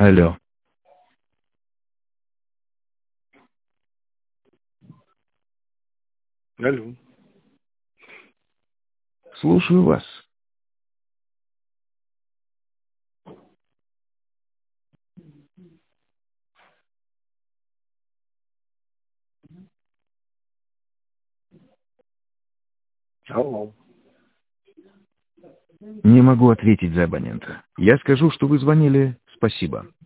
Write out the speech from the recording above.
Алло. Алло. Слушаю вас. Алло. Не могу ответить за абонента. Я скажу, что вы звонили. Спасибо.